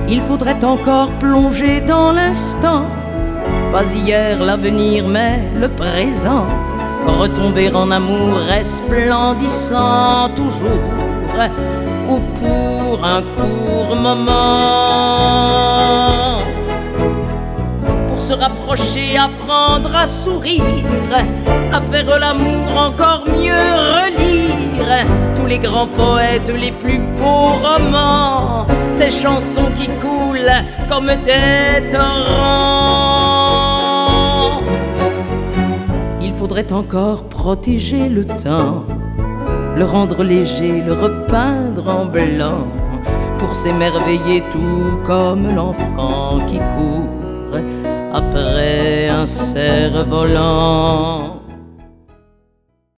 Il faudrait encore plonger dans l'instant, pas hier l'avenir mais le présent, retomber en amour resplendissant toujours, ou pour un court moment. Pour se rapprocher, apprendre à sourire, à faire l'amour encore mieux, relire tous les grands poètes, les plus beaux romans, ces chansons qui coulent comme des torrents. Il faudrait encore protéger le temps, le rendre léger, le repeindre en blanc, pour s'émerveiller tout comme l'enfant qui court après un cerf-volant.